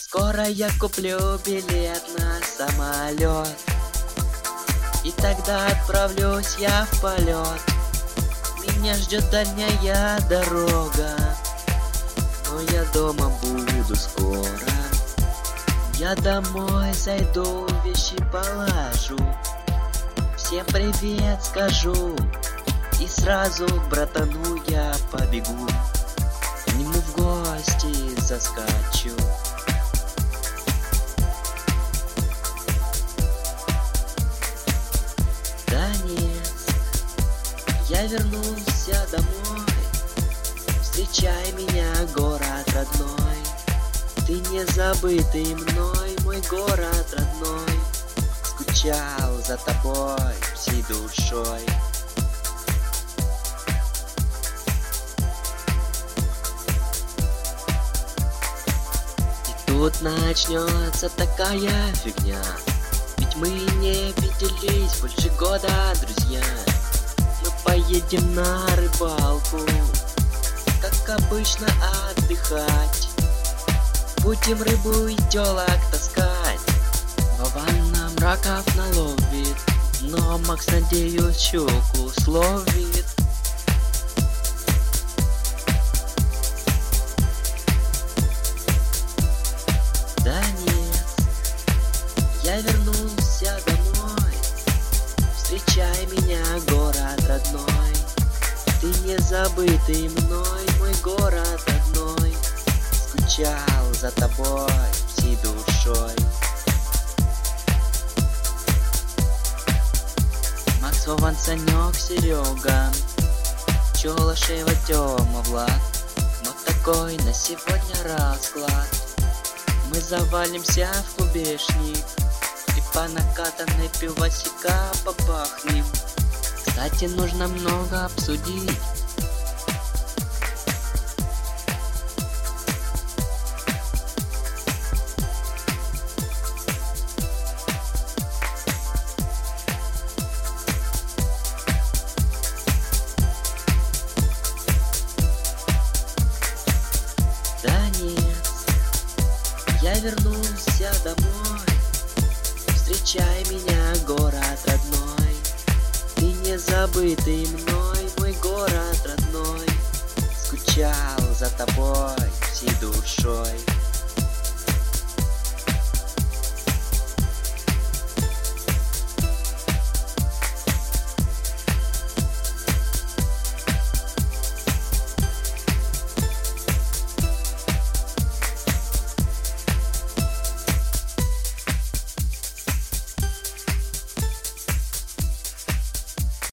Скоро я куплю билет на самолет, и тогда отправлюсь я в полет. Меня ждет дальняя дорога, но я дома буду скоро. Я домой зайду, вещи положу, всем привет скажу, и сразу к братану я побегу, к нему в гости заскочу. Да нет, я вернулся домой, встречай меня, город родной. Ты не забытый мной, мой город родной, скучал за тобой всей душой. И тут начнется такая фигня, ведь мы не виделись больше года, друзья. Мы поедем на рыбалку, как обычно отдыхать. Будем рыбу и телок таскать. Вова нам раков наловит, но Макс, надеюсь, щуку словит. Да нет, я вернулся домой, встречай меня, город родной. Ты не забытый мной, мой город родной, скучал за тобой всей душой. Макс, Вован, Санек, Серега, Чолошева, Тёма, Влад. Вот такой на сегодня расклад. Мы завалимся в клубешник и по накатанной пивасика побахнем. Кстати, нужно много обсудить. Да нет, я вернулся домой, встречай меня, город родной. Ты не забытый мной, мой город родной, скучал за тобой всей душой.